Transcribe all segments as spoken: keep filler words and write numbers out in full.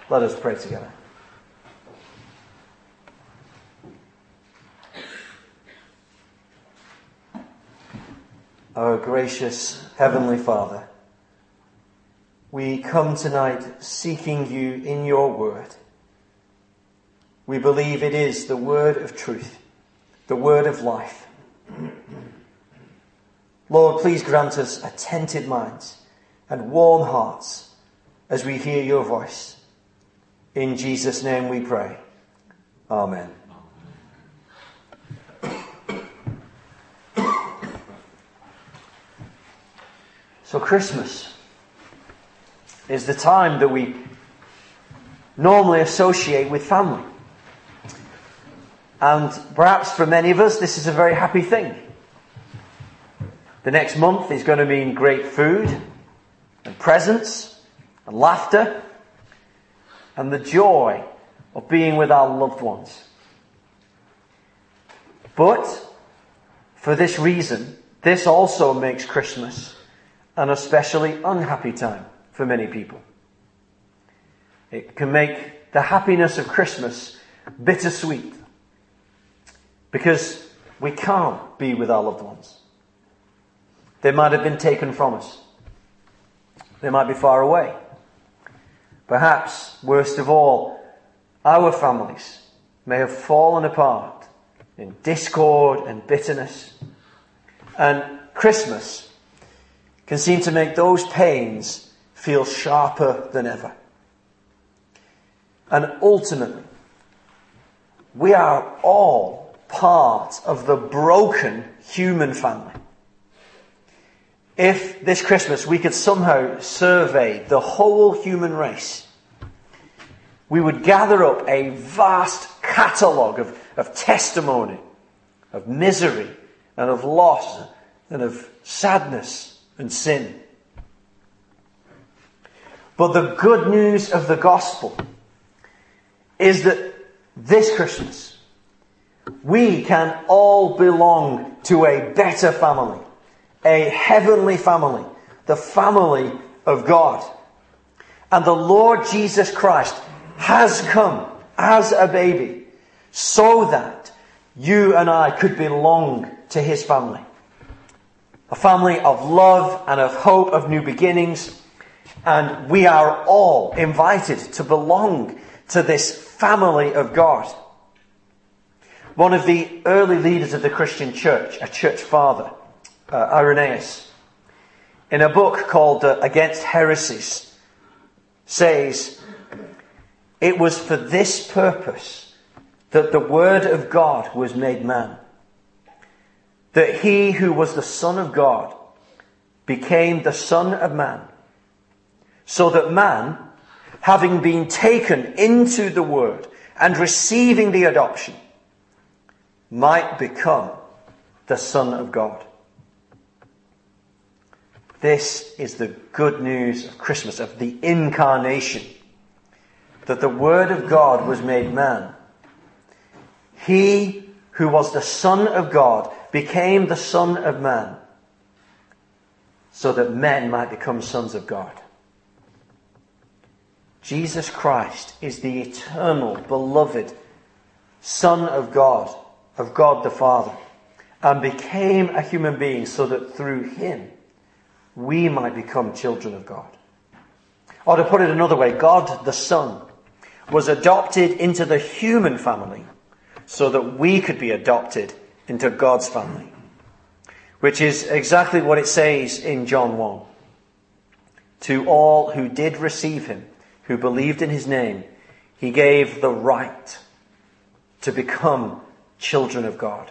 Let us pray together. Our gracious Heavenly Father, we come tonight seeking you in your word. We believe it is the word of truth, the word of life. Lord, please grant us attentive minds and warm hearts as we hear your voice. In Jesus' name we pray. Amen. So Christmas is the time that we normally associate with family. And perhaps for many of us, this is a very happy thing. The next month is going to mean great food and presents and laughter and the joy of being with our loved ones. But for this reason, this also makes Christmas an especially unhappy time for many people. It can make the happiness of Christmas bittersweet because we can't be with our loved ones. They might have been taken from us. They might be far away. Perhaps, worst of all, our families may have fallen apart in discord and bitterness. And Christmas can seem to make those pains feel sharper than ever. And ultimately, we are all part of the broken human family. If this Christmas we could somehow survey the whole human race, we would gather up a vast catalogue of, of testimony, of misery and of loss and of sadness and sin. But the good news of the gospel is that this Christmas we can all belong to a better family, a heavenly family, the family of God. And the Lord Jesus Christ has come as a baby so that you and I could belong to his family. A family of love and of hope, of new beginnings. And we are all invited to belong to this family of God. One of the early leaders of the Christian church, a church father, uh, Irenaeus, in a book called uh, Against Heresies, says, "It was for this purpose that the Word of God was made man, that he who was the Son of God became the Son of man, so that man, having been taken into the Word and receiving the adoption, might become the Son of God." This is the good news of Christmas, of the incarnation, that the Word of God was made man. He who was the Son of God became the Son of man, so that men might become sons of God. Jesus Christ is the eternal, beloved Son of God, of God the Father, and became a human being so that through him we might become children of God. Or to put it another way, God the Son was adopted into the human family so that we could be adopted into God's family, which is exactly what it says in John one. To all who did receive him, who believed in his name, he gave the right to become children of God.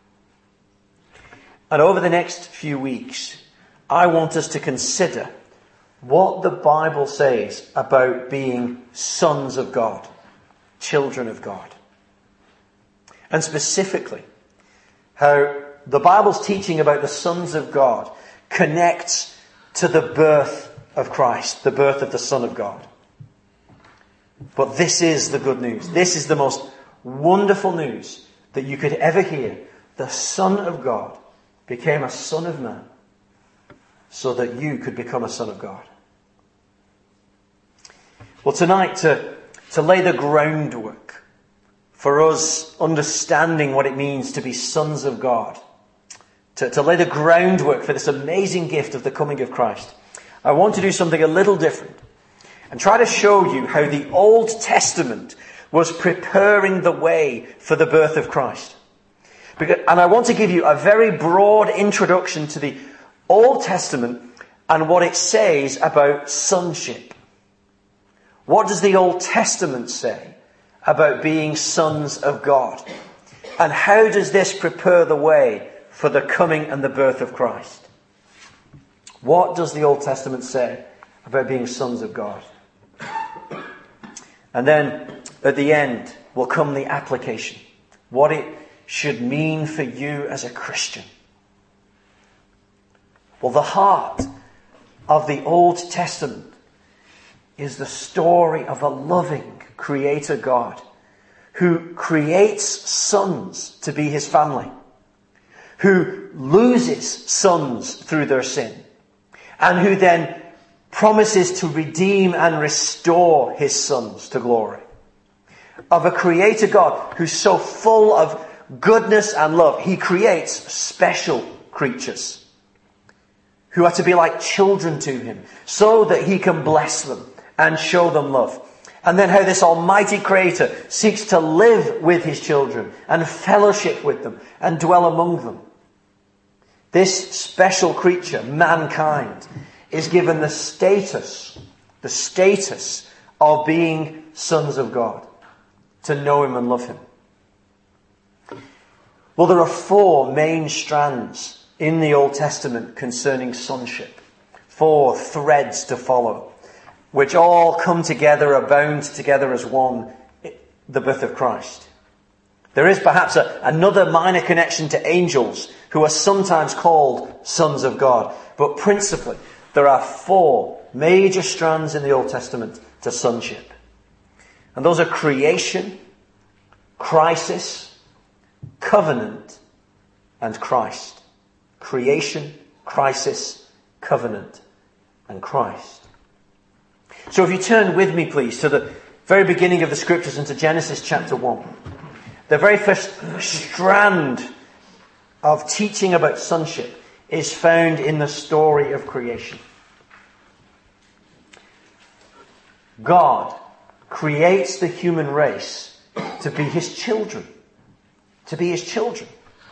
And over the next few weeks, I want us to consider what the Bible says about being sons of God, children of God. And specifically, how the Bible's teaching about the sons of God connects to the birth of Christ, the birth of the Son of God. But this is the good news. This is the most wonderful news that you could ever hear. The Son of God became a son of man so that you could become a son of God. Well, tonight, to to lay the groundwork for us understanding what it means to be sons of God, to, to lay the groundwork for this amazing gift of the coming of Christ, I want to do something a little different and try to show you how the Old Testament was preparing the way for the birth of Christ. Because, and I want to give you a very broad introduction to the Old Testament and what it says about sonship. What does the Old Testament say about being sons of God? And how does this prepare the way for the coming and the birth of Christ? What does the Old Testament say about being sons of God? And then at the end will come the application. What it should mean for you as a Christian. Well, the heart of the Old Testament is the story of a loving Creator God who creates sons to be his family, who loses sons through their sin, and who then promises to redeem and restore his sons to glory. Of a Creator God who's so full of goodness and love, he creates special creatures who are to be like children to him so that he can bless them and show them love. And then how this almighty Creator seeks to live with his children and fellowship with them and dwell among them. This special creature, mankind, is given the status, the status of being sons of God, to know him and love him. Well, there are four main strands in the Old Testament concerning sonship. Four threads to follow, which all come together, are bound together as one, the birth of Christ. There is perhaps a, another minor connection to angels who are sometimes called sons of God. But principally, there are four major strands in the Old Testament to sonship. And those are creation, crisis, covenant, and Christ. Creation, crisis, covenant, and Christ. So if you turn with me, please, to the very beginning of the Scriptures and to Genesis chapter one. The very first strand of teaching about sonship is found in the story of creation. God creates the human race to be his children. To be his children.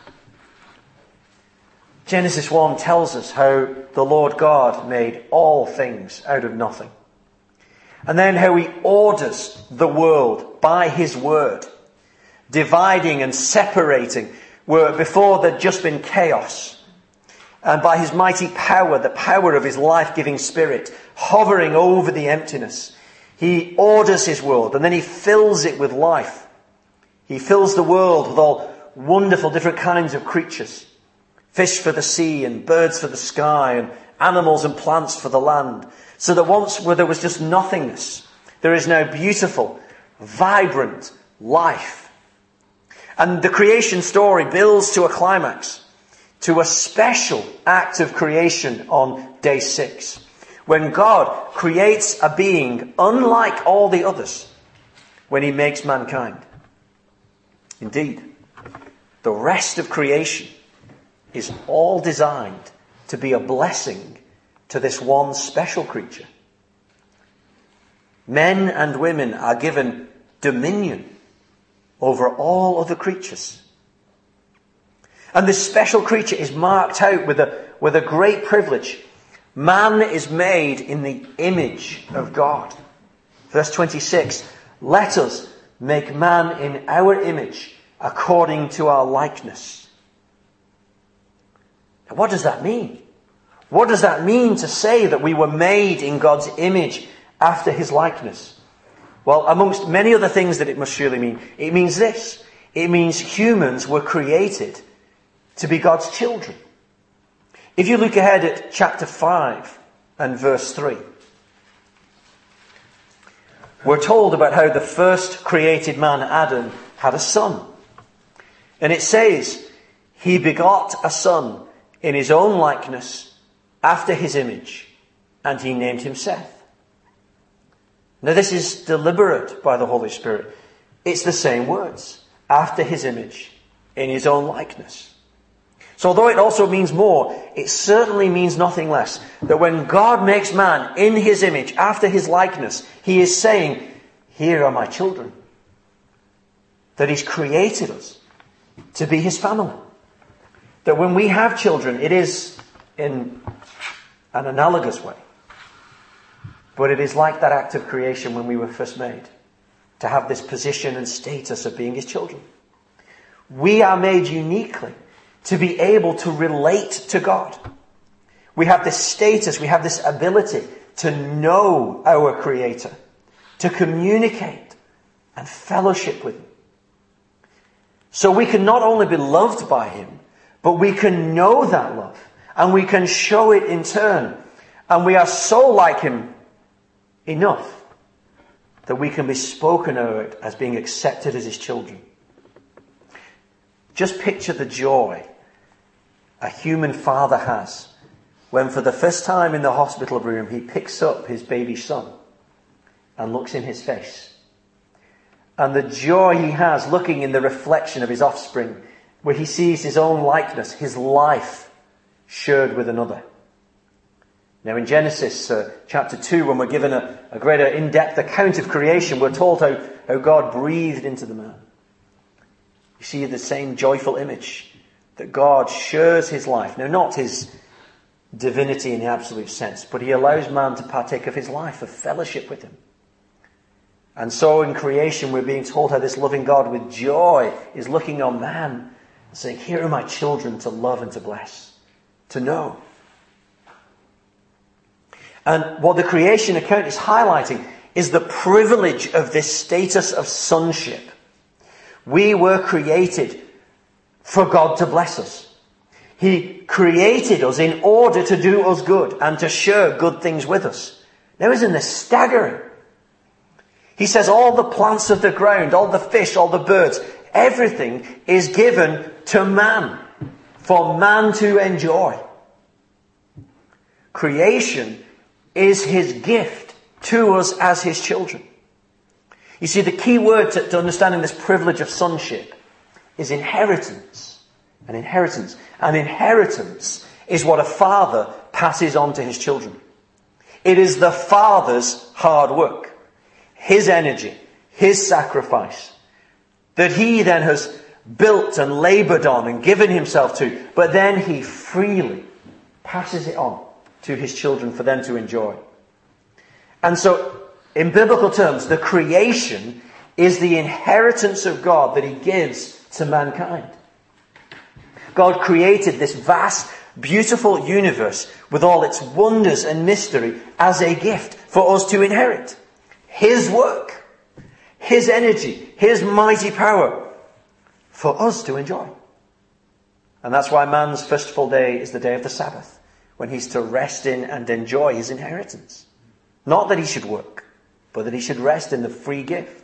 Genesis one tells us how the Lord God made all things out of nothing. And then how he orders the world by his word, dividing and separating where before there'd just been chaos. And by his mighty power, the power of his life-giving Spirit, hovering over the emptiness, he orders his world and then he fills it with life. He fills the world with all wonderful different kinds of creatures. Fish for the sea and birds for the sky and animals and plants for the land. So that once where there was just nothingness, there is now beautiful, vibrant life. And the creation story builds to a climax, to a special act of creation on day six, when God creates a being unlike all the others when he makes mankind. Indeed, the rest of creation is all designed to be a blessing to this one special creature. Men and women are given dominion over all other creatures. And this special creature is marked out with a, with a great privilege. Man is made in the image of God. Verse twenty-six, let us make man in our image according to our likeness. Now, what does that mean? What does that mean to say that we were made in God's image after his likeness? Well, amongst many other things that it must surely mean, it means this. It means humans were created to be God's children. If you look ahead at chapter five and verse three, we're told about how the first created man, Adam, had a son. And it says, he begot a son in his own likeness, after his image, and he named him Seth. Now this is deliberate by the Holy Spirit. It's the same words. After his image, in his own likeness. So although it also means more, it certainly means nothing less. That when God makes man in his image, after his likeness, he is saying, here are my children. That he's created us to be his family. That when we have children, it is in an analogous way. But it is like that act of creation when we were first made. To have this position and status of being his children. We are made uniquely to be able to relate to God. We have this status, we have this ability to know our Creator, to communicate and fellowship with him. So we can not only be loved by him, but we can know that love and we can show it in turn. And we are so like him enough that we can be spoken of as being accepted as his children. Just picture the joy a human father has when for the first time in the hospital room he picks up his baby son and looks in his face. And the joy he has looking in the reflection of his offspring, where he sees his own likeness, his life shared with another. Now in Genesis uh, chapter two, when we're given a, a greater in-depth account of creation, we're told how, how God breathed into the man. You see the same joyful image that God shares his life. Now not his divinity in the absolute sense, but he allows man to partake of his life, of fellowship with him. And so in creation we're being told how this loving God with joy is looking on man and saying, here are my children to love and to bless, to know. And what the creation account is highlighting is the privilege of this status of sonship. We were created for God to bless us. He created us in order to do us good and to share good things with us. Now isn't this staggering? He says all the plants of the ground, all the fish, all the birds, everything is given to man for man to enjoy. Creation is his gift to us as his children. You see, the key word to, to understanding this privilege of sonship is inheritance. An inheritance. An inheritance is what a father passes on to his children. It is the father's hard work, his energy, his sacrifice, that he then has built and laboured on and given himself to, but then he freely passes it on to his children for them to enjoy. And so, in biblical terms, the creation is the inheritance of God that he gives to mankind. God created this vast, beautiful universe with all its wonders and mystery as a gift for us to inherit. His work, his energy, his mighty power for us to enjoy. And that's why man's first full day is the day of the Sabbath, when he's to rest in and enjoy his inheritance. Not that he should work, but that he should rest in the free gift.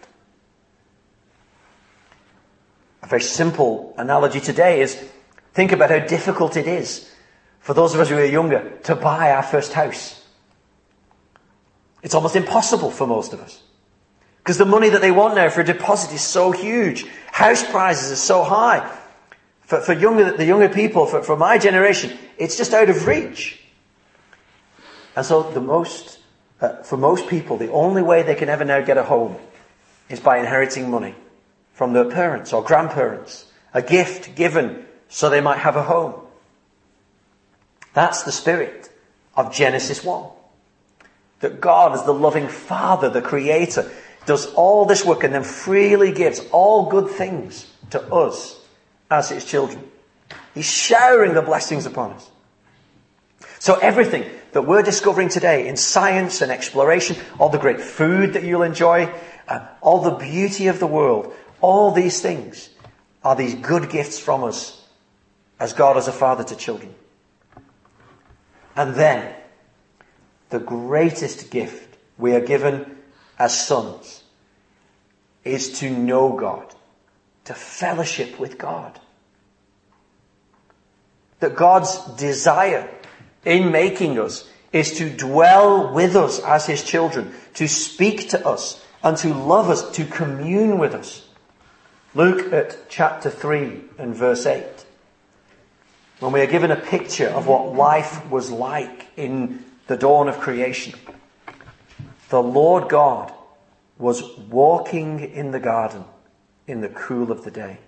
A very simple analogy today is, think about how difficult it is for those of us who are younger to buy our first house. It's almost impossible for most of us. Because the money that they want now for a deposit is so huge. House prices are so high. For, for younger, the younger people, for, for my generation, it's just out of reach. And so the most, uh, for most people, the only way they can ever now get a home is by inheriting money from their parents or grandparents. A gift given so they might have a home. That's the spirit of Genesis one. That God, as the loving Father, the Creator, does all this work and then freely gives all good things to us as his children. He's showering the blessings upon us. So everything that we're discovering today in science and exploration, all the great food that you'll enjoy, uh, all the beauty of the world, all these things are these good gifts from us as God as a father to children. And then, the greatest gift we are given as sons is to know God, to fellowship with God. That God's desire in making us is to dwell with us as his children, to speak to us and to love us, to commune with us. Look at chapter three and verse eight. When we are given a picture of what life was like in the dawn of creation. The Lord God was walking in the garden in the cool of the day.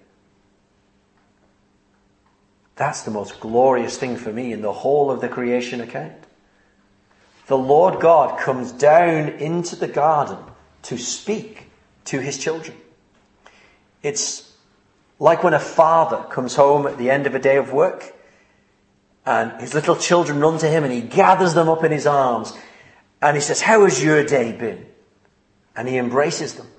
That's the most glorious thing for me in the whole of the creation account. The Lord God comes down into the garden to speak to his children. It's like when a father comes home at the end of a day of work and his little children run to him and he gathers them up in his arms and he says, "How has your day been?" And he embraces them.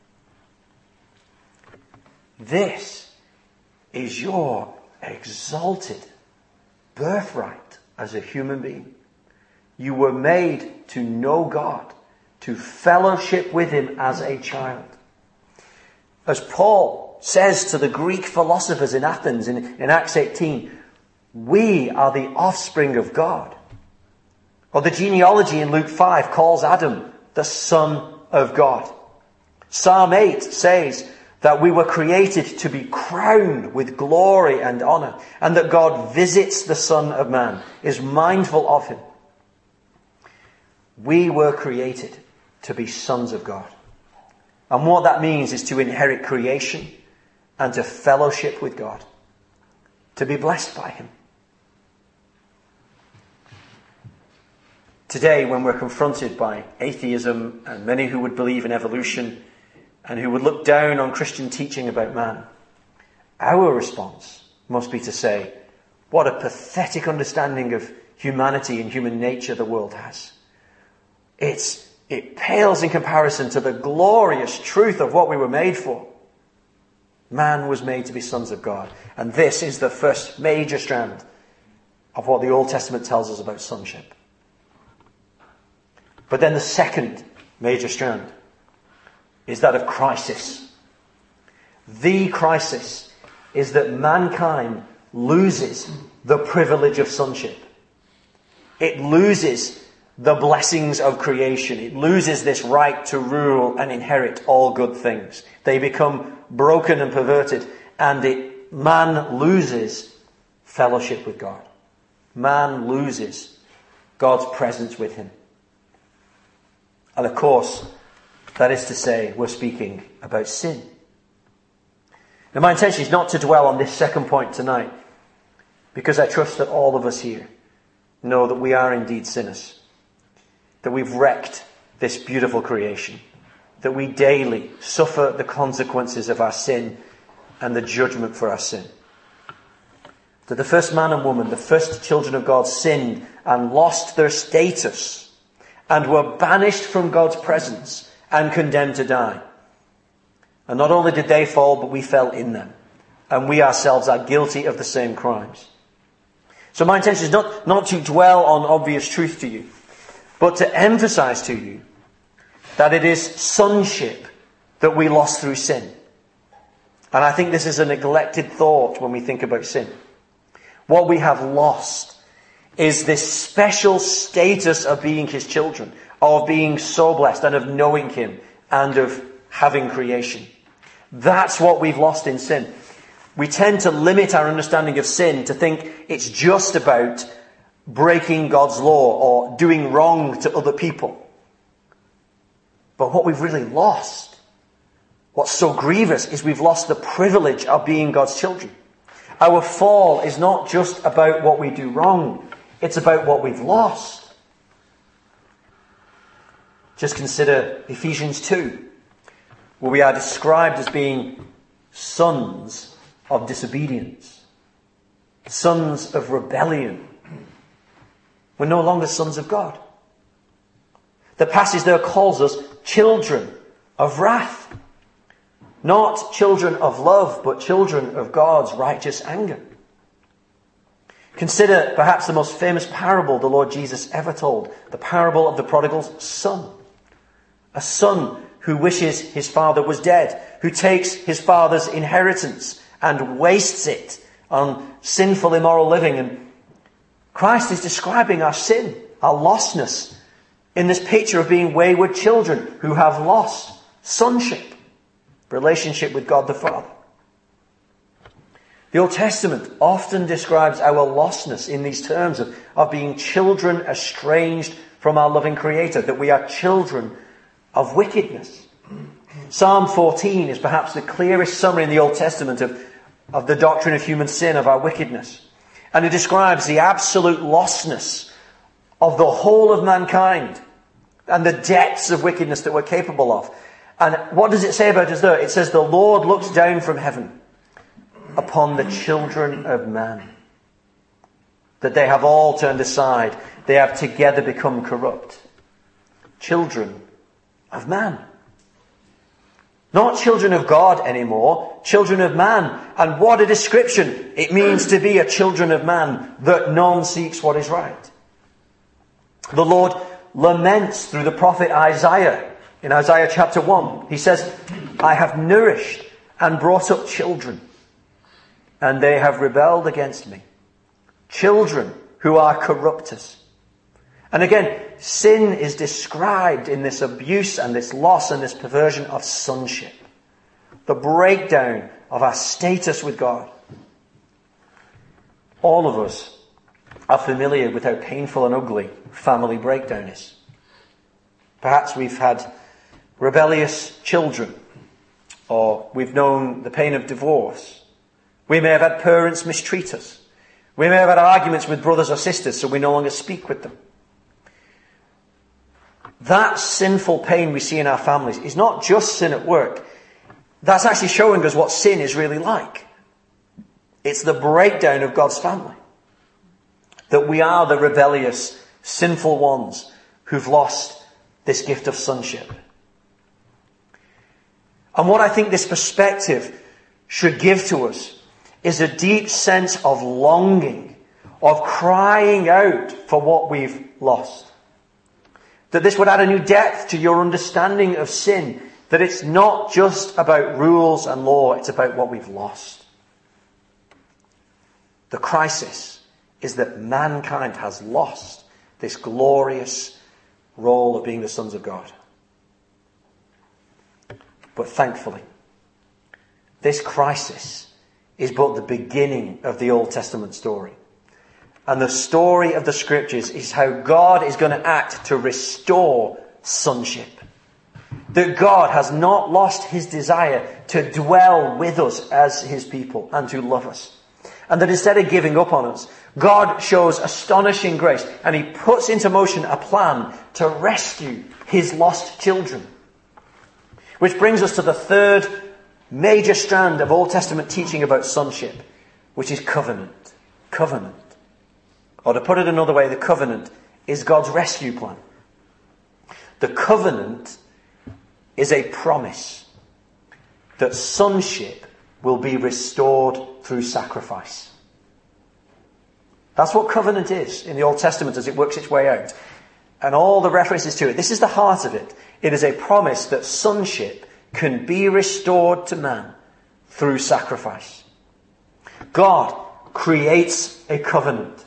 This is your exalted birthright as a human being. You were made to know God, to fellowship with him as a child. As Paul says to the Greek philosophers in Athens in, in Acts eighteen, we are the offspring of God. Or the genealogy in Luke five calls Adam the son of God. Psalm eight says that we were created to be crowned with glory and honor, and that God visits the Son of Man, is mindful of him. We were created to be sons of God. And what that means is to inherit creation and to fellowship with God, to be blessed by him. Today, when we're confronted by atheism and many who would believe in evolution and who would look down on Christian teaching about man, our response must be to say, what a pathetic understanding of humanity and human nature the world has. It's, it pales in comparison to the glorious truth of what we were made for. Man was made to be sons of God. And this is the first major strand of what the Old Testament tells us about sonship. But then the second major strand is that of crisis. The crisis is that mankind loses the privilege of sonship. It loses the blessings of creation. It loses this right to rule and inherit all good things. They become broken and perverted, and it, man loses fellowship with God. Man loses God's presence with him. And of course, that is to say, we're speaking about sin. Now, my intention is not to dwell on this second point tonight, because I trust that all of us here know that we are indeed sinners, that we've wrecked this beautiful creation, that we daily suffer the consequences of our sin and the judgment for our sin. That the first man and woman, the first children of God, sinned and lost their status and were banished from God's presence and condemned to die. And not only did they fall, but we fell in them. And we ourselves are guilty of the same crimes. So my intention is not, not to dwell on obvious truth to you, but to emphasize to you that it is sonship that we lost through sin. And I think this is a neglected thought when we think about sin. What we have lost is this special status of being his children, of being so blessed and of knowing him and of having creation. That's what we've lost in sin. We tend to limit our understanding of sin to think it's just about breaking God's law or doing wrong to other people. But what we've really lost, what's so grievous, is we've lost the privilege of being God's children. Our fall is not just about what we do wrong. It's about what we've lost. Just consider Ephesians two, where we are described as being sons of disobedience, sons of rebellion. We're no longer sons of God. The passage there calls us children of wrath. Not children of love, but children of God's righteous anger. Consider perhaps the most famous parable the Lord Jesus ever told, the parable of the prodigal son. A son who wishes his father was dead, who takes his father's inheritance and wastes it on sinful, immoral living. And Christ is describing our sin. our lostness in this picture of being wayward children who have lost sonship, relationship with God the Father. The Old Testament often describes our lostness in these terms of, of being children estranged from our loving Creator, that we are children of wickedness. Psalm fourteen is perhaps the clearest summary in the Old Testament of, of the doctrine of human sin, of our wickedness. And it describes the absolute lostness of the whole of mankind and the depths of wickedness that we're capable of. And what does it say about us there? It says, the Lord looks down from heaven upon the children of man, that they have all turned aside. They have together become corrupt. Children of man. Not children of God anymore, children of man. And what a description it means to be a children of man, that none seeks what is right. The Lord laments through the prophet Isaiah in Isaiah chapter one. He says, I have nourished and brought up children, and they have rebelled against me. Children who are corrupters. And again, sin is described in this abuse and this loss and this perversion of sonship. The breakdown of our status with God. All of us are familiar with how painful and ugly family breakdown is. Perhaps we've had rebellious children, or we've known the pain of divorce. We may have had parents mistreat us. We may have had arguments with brothers or sisters, so we no longer speak with them. That sinful pain we see in our families is not just sin at work. That's actually showing us what sin is really like. It's the breakdown of God's family. That we are the rebellious, sinful ones who've lost this gift of sonship. And what I think this perspective should give to us is a deep sense of longing, of crying out for what we've lost. That this would add a new depth to your understanding of sin. That it's not just about rules and law, it's about what we've lost. The crisis is that mankind has lost this glorious role of being the sons of God. But thankfully, this crisis is but the beginning of the Old Testament story. And the story of the Scriptures is how God is going to act to restore sonship. That God has not lost his desire to dwell with us as his people and to love us. And that instead of giving up on us, God shows astonishing grace and he puts into motion a plan to rescue his lost children. Which brings us to the third major strand of Old Testament teaching about sonship, which is covenant. Covenant. Or to put it another way, the covenant is God's rescue plan. The covenant is a promise that sonship will be restored through sacrifice. That's what covenant is in the Old Testament as it works its way out. And all the references to it. This is the heart of it. It is a promise that sonship can be restored to man through sacrifice. God creates a covenant.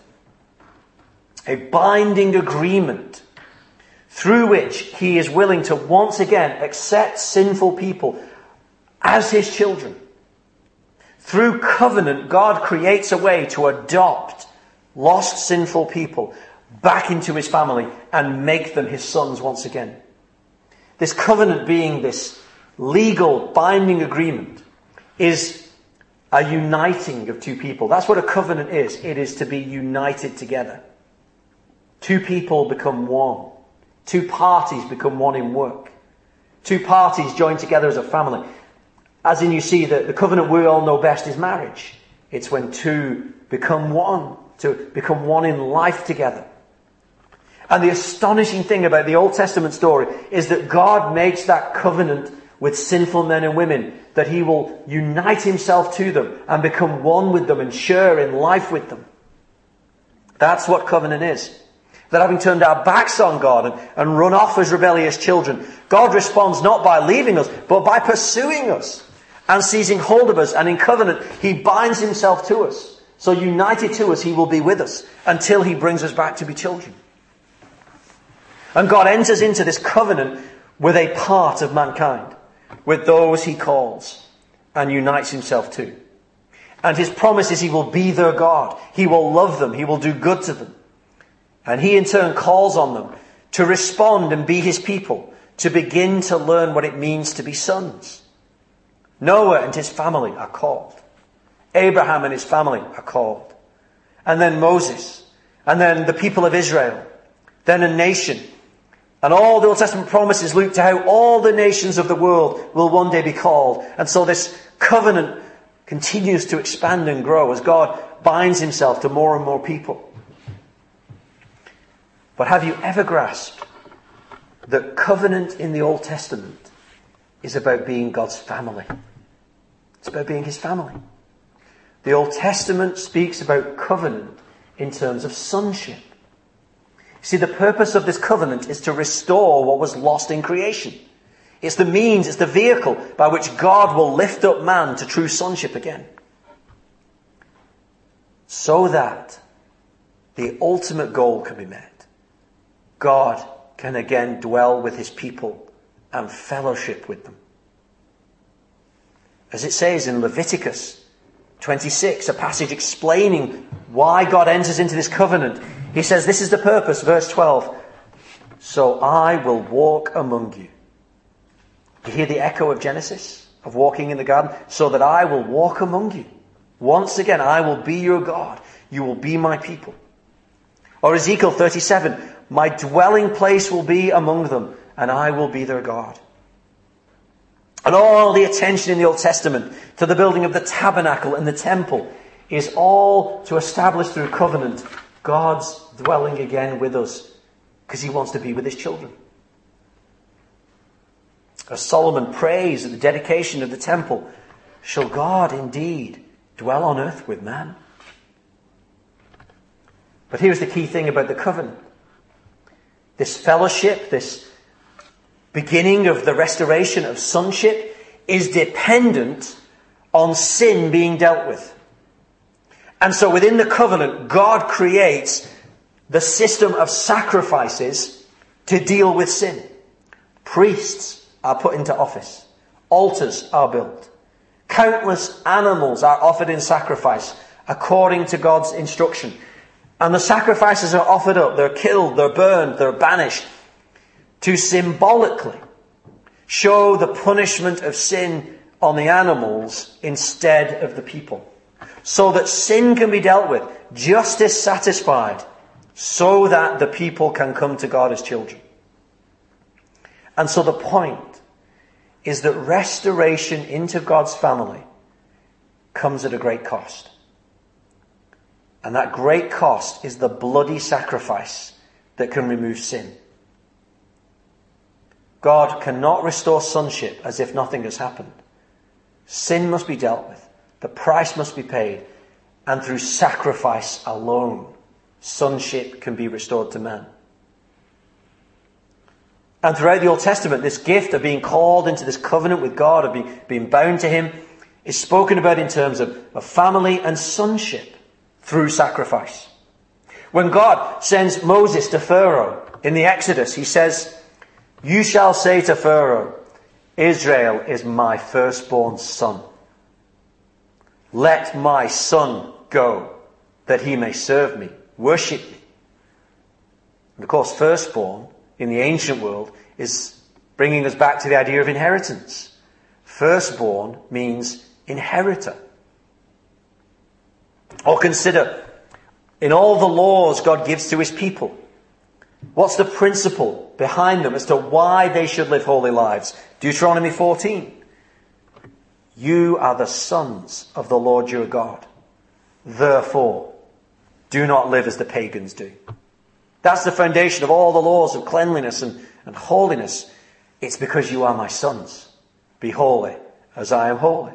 A binding agreement through which he is willing to once again accept sinful people as his children. Through covenant, God creates a way to adopt lost sinful people back into his family and make them his sons once again. This covenant, being this legal binding agreement, is a uniting of two people. That's what a covenant is. It is to be united together. Two people become one. Two parties become one in work. Two parties join together as a family. As in, you see, the, the covenant we all know best is marriage. It's when two become one, to become one in life together. And the astonishing thing about the Old Testament story is that God makes that covenant with sinful men and women, that he will unite himself to them and become one with them and share in life with them. That's what covenant is. That having turned our backs on God and, and run off as rebellious children, God responds not by leaving us, but by pursuing us and seizing hold of us. And in covenant, he binds himself to us. So united to us, he will be with us until he brings us back to be children. And God enters into this covenant with a part of mankind, with those he calls and unites himself to. And his promise is he will be their God. He will love them. He will do good to them. And he in turn calls on them to respond and be his people, to begin to learn what it means to be sons. Noah and his family are called. Abraham and his family are called. And then Moses. And then the people of Israel. Then a nation. And all the Old Testament promises look to how all the nations of the world will one day be called. And so this covenant continues to expand and grow as God binds himself to more and more people. But have you ever grasped that covenant in the Old Testament is about being God's family? It's about being his family. The Old Testament speaks about covenant in terms of sonship. See, the purpose of this covenant is to restore what was lost in creation. It's the means, it's the vehicle by which God will lift up man to true sonship again. So that the ultimate goal can be met. God can again dwell with his people and fellowship with them. As it says in Leviticus twenty-six, a passage explaining why God enters into this covenant. He says, this is the purpose, verse twelve. So I will walk among you. You hear the echo of Genesis, of walking in the garden? So that I will walk among you. Once again, I will be your God. You will be my people. Or Ezekiel thirty-seven, my dwelling place will be among them, and I will be their God. And all the attention in the Old Testament to the building of the tabernacle and the temple is all to establish through covenant God's dwelling again with us, because he wants to be with his children. As Solomon prays at the dedication of the temple, shall God indeed dwell on earth with man? But here's the key thing about the covenant. This fellowship, this beginning of the restoration of sonship, is dependent on sin being dealt with. And so within the covenant, God creates the system of sacrifices to deal with sin. Priests are put into office. Altars are built. Countless animals are offered in sacrifice according to God's instruction. And the sacrifices are offered up. They're killed, they're burned, they're banished to symbolically show the punishment of sin on the animals instead of the people. So that sin can be dealt with, justice satisfied, so that the people can come to God as children. And so the point is that restoration into God's family comes at a great cost. And that great cost is the bloody sacrifice that can remove sin. God cannot restore sonship as if nothing has happened. Sin must be dealt with. The price must be paid. And through sacrifice alone, sonship can be restored to man. And throughout the Old Testament, this gift of being called into this covenant with God, of being, being bound to him, is spoken about in terms of, of family and sonship through sacrifice. When God sends Moses to Pharaoh in the Exodus, he says, you shall say to Pharaoh, Israel is my firstborn son. Let my son go, that he may serve me, worship me. And of course, firstborn in the ancient world is bringing us back to the idea of inheritance. Firstborn means inheritor. Or consider, in all the laws God gives to his people, what's the principle behind them as to why they should live holy lives? Deuteronomy fourteen. You are the sons of the Lord your God. Therefore, do not live as the pagans do. That's the foundation of all the laws of cleanliness and, and holiness. It's because you are my sons. Be holy as I am holy.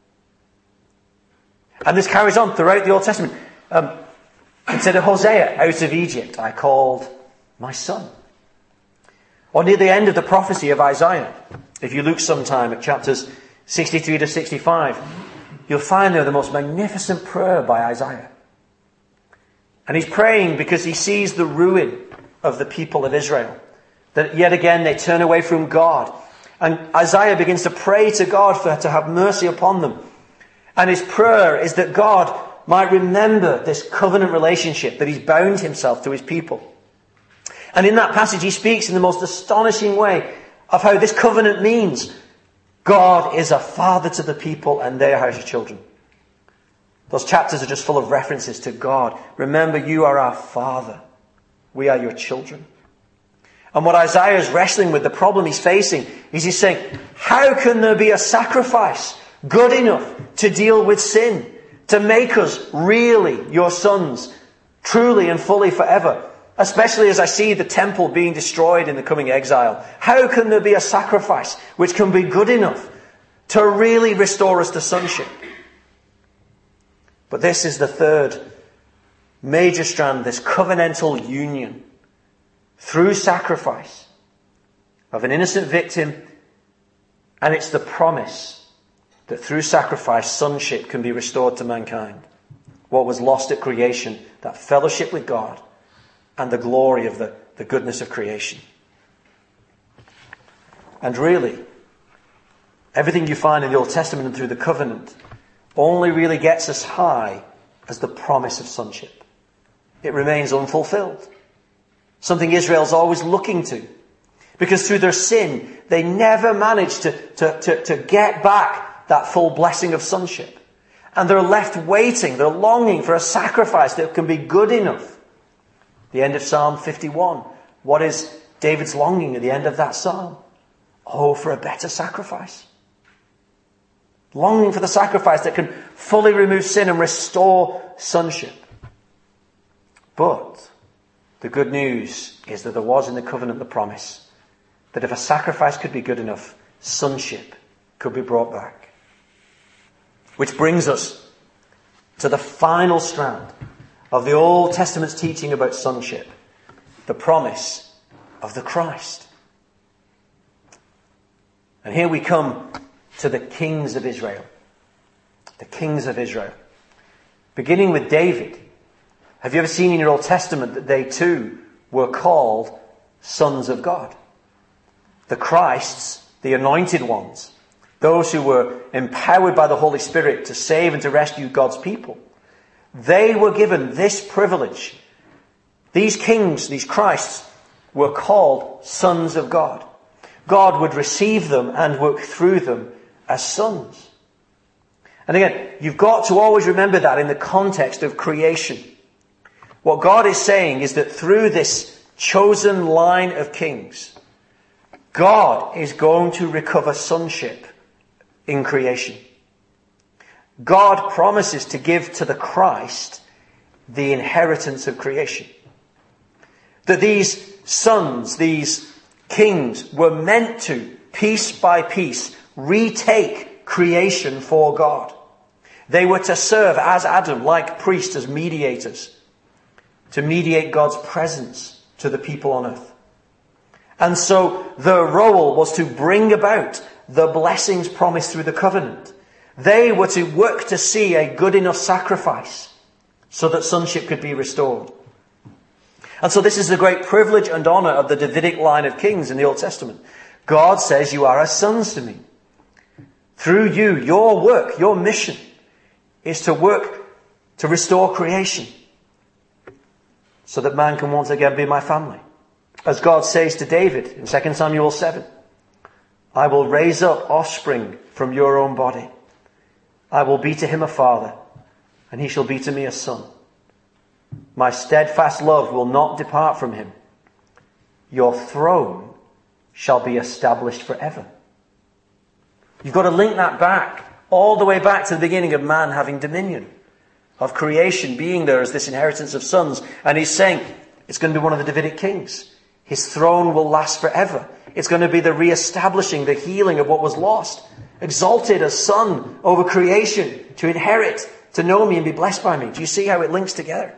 And this carries on throughout the Old Testament. Um, consider Hosea, out of Egypt I called my son. Or near the end of the prophecy of Isaiah, if you look sometime at chapters sixty-three to sixty-five, you'll find there the most magnificent prayer by Isaiah. And he's praying because he sees the ruin of the people of Israel. That yet again they turn away from God. And Isaiah begins to pray to God for to have mercy upon them. And his prayer is that God might remember this covenant relationship, that he's bound himself to his people. And in that passage he speaks in the most astonishing way of how this covenant means God is a father to the people and they are his children. Those chapters are just full of references to God. Remember, you are our Father. We are your children. And what Isaiah is wrestling with, the problem he's facing, is he's saying, how can there be a sacrifice good enough to deal with sin, to make us really your sons, truly and fully forever? Especially as I see the temple being destroyed in the coming exile. How can there be a sacrifice which can be good enough to really restore us to sonship? But this is the third major strand, this covenantal union through sacrifice of an innocent victim. And it's the promise that through sacrifice, sonship can be restored to mankind. What was lost at creation, that fellowship with God and the glory of the, the goodness of creation. And really, everything you find in the Old Testament and through the covenant only really gets as high as the promise of sonship. It remains unfulfilled. Something Israel's always looking to. Because through their sin, they never managed to, to, to, to get back that full blessing of sonship. And they're left waiting, they're longing for a sacrifice that can be good enough. The end of Psalm fifty-one. What is David's longing at the end of that psalm? Oh, for a better sacrifice. Longing for the sacrifice that can fully remove sin and restore sonship. But the good news is that there was in the covenant the promise that if a sacrifice could be good enough, sonship could be brought back. Which brings us to the final strand of the Old Testament's teaching about sonship, the promise of the Christ. And here we come to the kings of Israel. The kings of Israel. Beginning with David. Have you ever seen in your Old Testament that they too were called sons of God? The Christs, the anointed ones, those who were empowered by the Holy Spirit to save and to rescue God's people. They were given this privilege. These kings, these Christs, were called sons of God. God would receive them and work through them as sons. And again, you've got to always remember that in the context of creation. What God is saying is that through this chosen line of kings, God is going to recover sonship in creation. God promises to give to the Christ the inheritance of creation. That these sons, these kings, were meant to, piece by piece, retake creation for God. They were to serve as Adam, like priests, as mediators, to mediate God's presence to the people on earth. And so their role was to bring about the blessings promised through the covenant. They were to work to see a good enough sacrifice so that sonship could be restored. And so this is the great privilege and honour of the Davidic line of kings in the Old Testament. God says, you are as sons to me. Through you, your work, your mission is to work to restore creation so that man can once again be my family. As God says to David in Second Samuel seven, I will raise up offspring from your own body. I will be to him a father, and he shall be to me a son. My steadfast love will not depart from him. Your throne shall be established forever. You've got to link that back, all the way back to the beginning of man having dominion, of creation being there as this inheritance of sons. And he's saying, it's going to be one of the Davidic kings. His throne will last forever. It's going to be the re-establishing, the healing of what was lost. Exalted as son over creation, to inherit, to know me and be blessed by me. Do you see how it links together?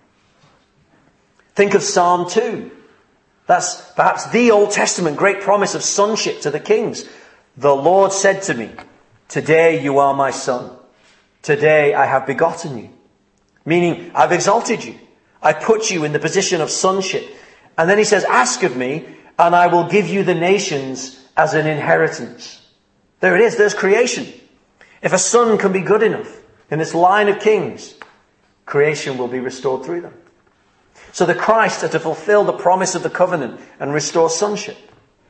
Think of Psalm two. That's perhaps the Old Testament great promise of sonship to the kings. The Lord said to me, today you are my son. Today I have begotten you. Meaning, I've exalted you. I put you in the position of sonship. And then he says, ask of me, and I will give you the nations as an inheritance. There it is, there's creation. If a son can be good enough in this line of kings, creation will be restored through them. So the Christ are to fulfill the promise of the covenant and restore sonship.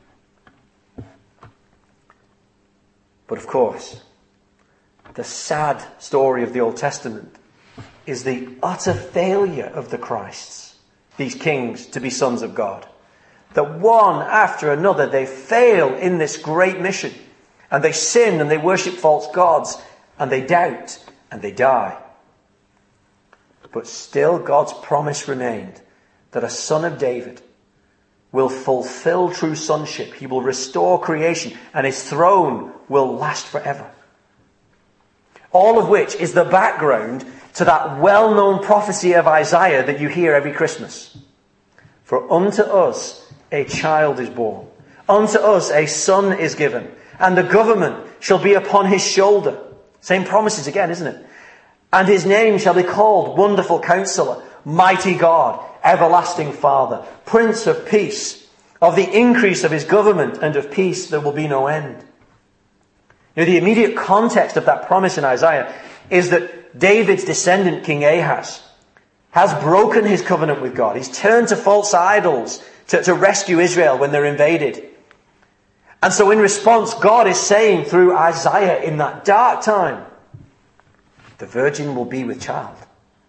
But of course, the sad story of the Old Testament is the utter failure of the Christs, these kings, to be sons of God. That one after another they fail in this great mission, and they sin and they worship false gods, and they doubt and they die. But still God's promise remained that a son of David will fulfill true sonship. He will restore creation, and his throne will last forever. All of which is the background to that well-known prophecy of Isaiah that you hear every Christmas. For unto us a child is born, unto us a son is given, and the government shall be upon his shoulder. Same promises again, isn't it? And his name shall be called Wonderful Counselor, Mighty God, Everlasting Father, Prince of Peace. Of the increase of his government and of peace there will be no end. You know, the immediate context of that promise in Isaiah is that David's descendant, King Ahaz, has broken his covenant with God. He's turned to false idols to, to rescue Israel when they're invaded. And so in response, God is saying through Isaiah in that dark time, the virgin will be with child.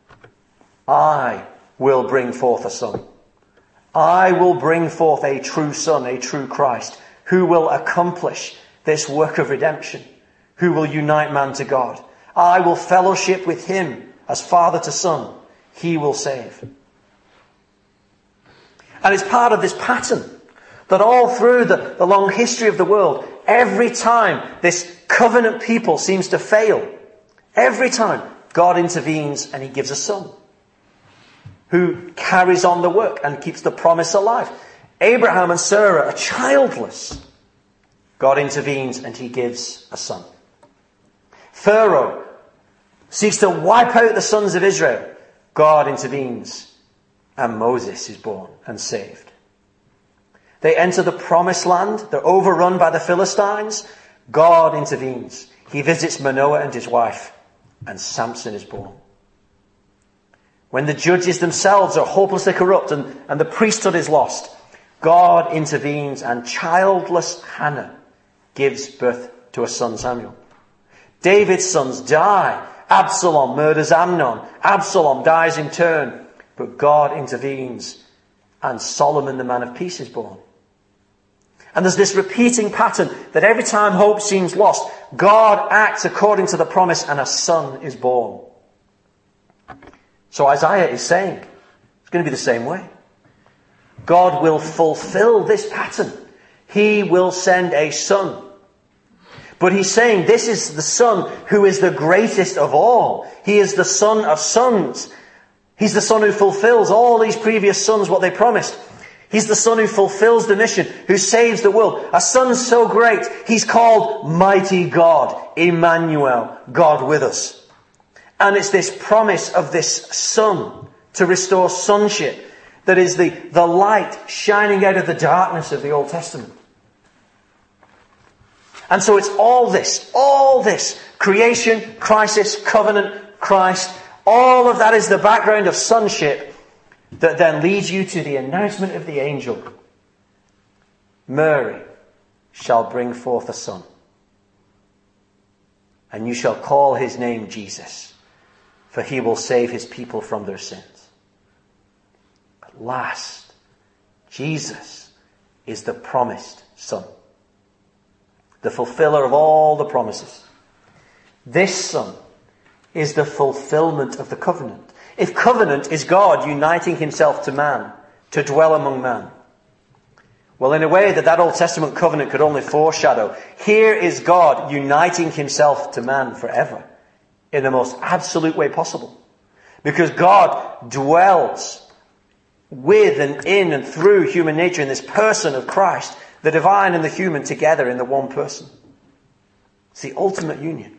I will bring forth a son. I will bring forth a true son, a true Christ, who will accomplish this work of redemption, who will unite man to God. I will fellowship with him as father to son. He will save. And it's part of this pattern that all through the, the long history of the world, every time this covenant people seems to fail, every time God intervenes and he gives a son who carries on the work and keeps the promise alive. Abraham and Sarah are childless. God intervenes and he gives a son. Pharaoh seeks to wipe out the sons of Israel. God intervenes and Moses is born and saved. They enter the promised land. They're overrun by the Philistines. God intervenes. He visits Manoah and his wife, and Samson is born. When the judges themselves are hopelessly corrupt and, and the priesthood is lost, God intervenes and childless Hannah gives birth to a son, Samuel. David's sons die. Absalom murders Amnon. Absalom dies in turn. But God intervenes and Solomon, the man of peace, is born. And there's this repeating pattern that every time hope seems lost, God acts according to the promise and a son is born. So Isaiah is saying it's going to be the same way. God will fulfill this pattern. He will send a son. But he's saying this is the son who is the greatest of all. He is the son of sons. He's the son who fulfills all these previous sons what they promised. He's the son who fulfills the mission, who saves the world. A son so great, he's called Mighty God, Emmanuel, God with us. And it's this promise of this son to restore sonship that is the, the light shining out of the darkness of the Old Testament. And so it's all this, all this, creation, crisis, covenant, Christ, all of that is the background of sonship that then leads you to the announcement of the angel. Mary shall bring forth a son, and you shall call his name Jesus, for he will save his people from their sins. At last, Jesus is the promised son, the fulfiller of all the promises. This son is the fulfillment of the covenant. If covenant is God uniting himself to man, to dwell among man, well, in a way that that Old Testament covenant could only foreshadow, here is God uniting himself to man forever in the most absolute way possible. Because God dwells with and in and through human nature in this person of Christ, the divine and the human together in the one person. It's the ultimate union.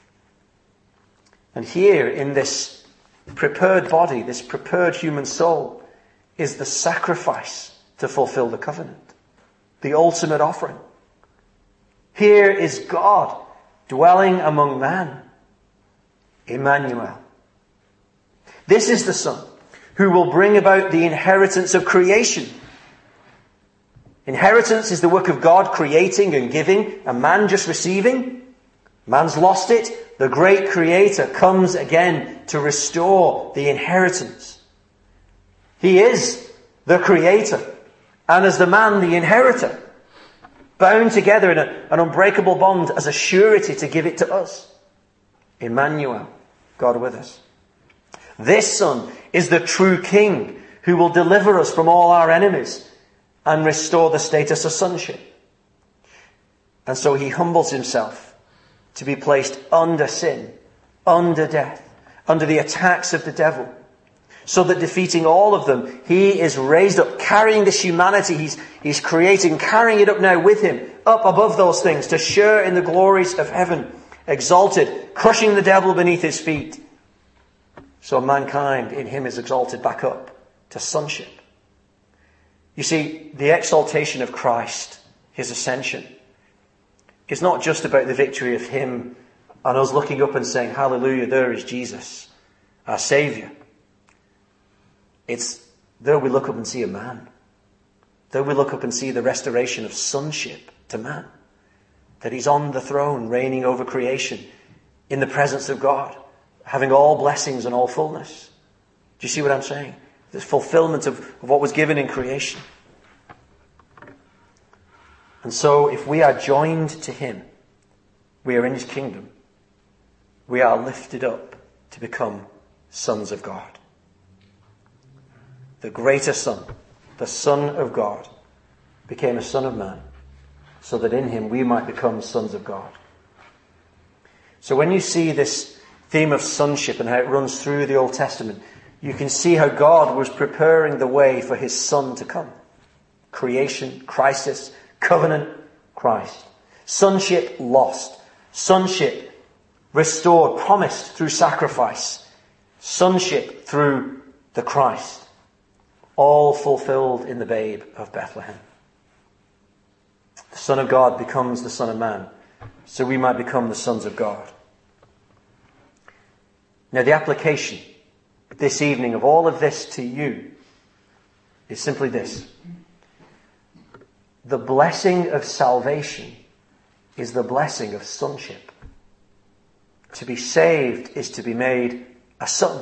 And here in this prepared body, this prepared human soul, is the sacrifice to fulfill the covenant. the ultimate offering. Here is God dwelling among man, Emmanuel. This is the Son who will bring about the inheritance of creation. Inheritance is the work of God creating and giving, and man just receiving. Man's lost it. The great Creator comes again to restore the inheritance. He is the Creator, and as the man, the inheritor, bound together in a, an unbreakable bond as a surety to give it to us. Emmanuel, God with us. This Son is the true King who will deliver us from all our enemies and restore the status of sonship. And so he humbles himself to be placed under sin, under death, under the attacks of the devil, so that defeating all of them, he is raised up, carrying this humanity he's, he's creating, carrying it up now with him, up above those things, to share in the glories of heaven, exalted, crushing the devil beneath his feet. So mankind in him is exalted back up to sonship. You see, the exaltation of Christ, his ascension, is not just about the victory of him and us looking up and saying, hallelujah, there is Jesus, our Saviour. It's there we look up and see a man. There we look up and see the restoration of sonship to man. That he's on the throne, reigning over creation, in the presence of God, having all blessings and all fullness. Do you see what I'm saying? This fulfillment of, of what was given in creation. And so, if we are joined to him, we are in his kingdom. We are lifted up to become sons of God. The greater Son, the Son of God, became a son of man, so that in him we might become sons of God. So when you see this theme of sonship and how it runs through the Old Testament, you can see how God was preparing the way for his Son to come. Creation, crisis, covenant, Christ. Sonship lost. Sonship restored, promised through sacrifice. Sonship through the Christ. All fulfilled in the babe of Bethlehem. The Son of God becomes the Son of Man, so we might become the sons of God. Now the application this evening of all of this to you is simply this. The blessing of salvation is the blessing of sonship. To be saved is to be made a son.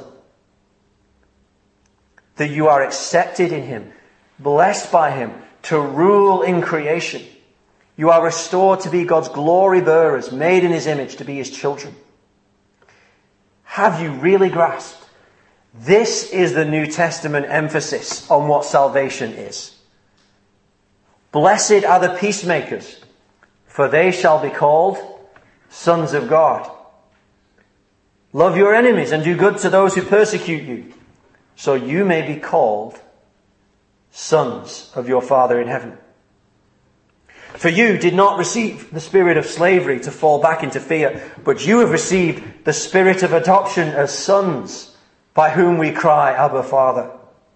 That you are accepted in him, blessed by him, to rule in creation. You are restored to be God's glory bearers, made in his image, to be his children. Have you really grasped? This is the New Testament emphasis on what salvation is. Blessed are the peacemakers, for they shall be called sons of God. Love your enemies and do good to those who persecute you, so you may be called sons of your Father in heaven. For you did not receive the spirit of slavery to fall back into fear, but you have received the spirit of adoption as sons, by whom we cry, Abba, Father.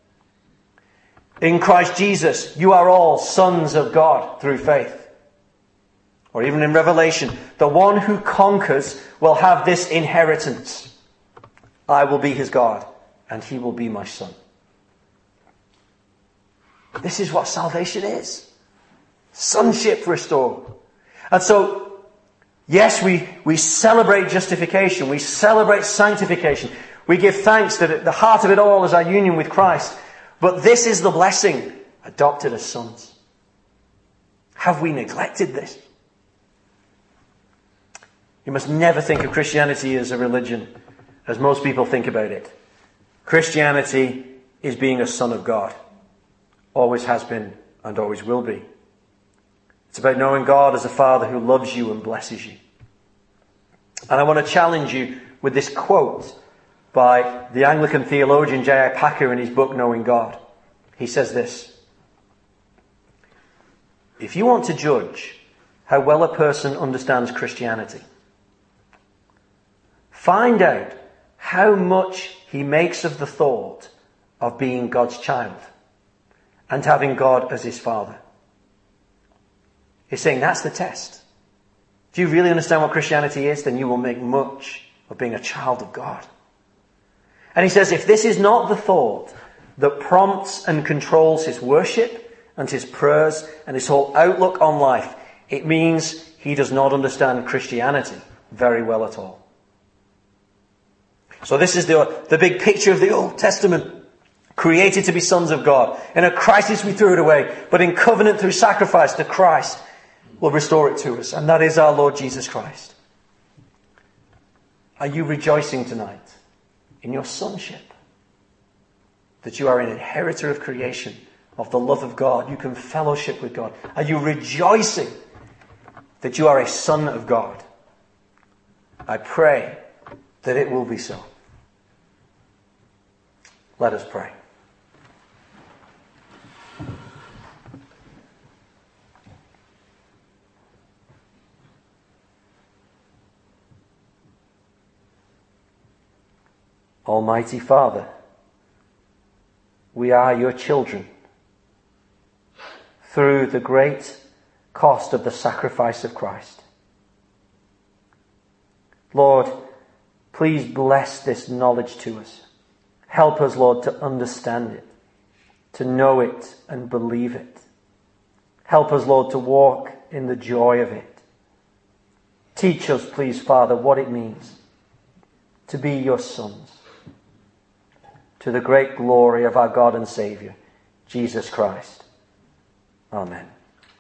In Christ Jesus, you are all sons of God through faith. Or even in Revelation, the one who conquers will have this inheritance. I will be his God, and he will be my son. This is what salvation is. Sonship restored. And so, yes, we, we celebrate justification. We celebrate sanctification. We give thanks that at the heart of it all is our union with Christ. But this is the blessing, adopted as sons. Have we neglected this? You must never think of Christianity as a religion, as most people think about it. Christianity is being a son of God. Always has been and always will be. It's about knowing God as a Father who loves you and blesses you. And I want to challenge you with this quote by the Anglican theologian J I Packer in his book, Knowing God. He says this: if you want to judge how well a person understands Christianity, find out how much he makes of the thought of being God's child and having God as his Father. He's saying that's the test. If you really understand what Christianity is, then you will make much of being a child of God. And he says, if this is not the thought that prompts and controls his worship and his prayers and his whole outlook on life, it means he does not understand Christianity very well at all. So this is the, the big picture of the Old Testament. Created to be sons of God. In a crisis we threw it away, but in covenant through sacrifice, the Christ will restore it to us. And that is our Lord Jesus Christ. Are you rejoicing tonight in your sonship? That you are an inheritor of creation, of the love of God. You can fellowship with God. Are you rejoicing that you are a son of God? I pray that it will be so. Let us pray. Almighty Father, we are your children through the great cost of the sacrifice of Christ. Lord, please bless this knowledge to us. Help us, Lord, to understand it, to know it and believe it. Help us, Lord, to walk in the joy of it. Teach us, please, Father, what it means to be your sons, to the great glory of our God and Saviour, Jesus Christ. Amen.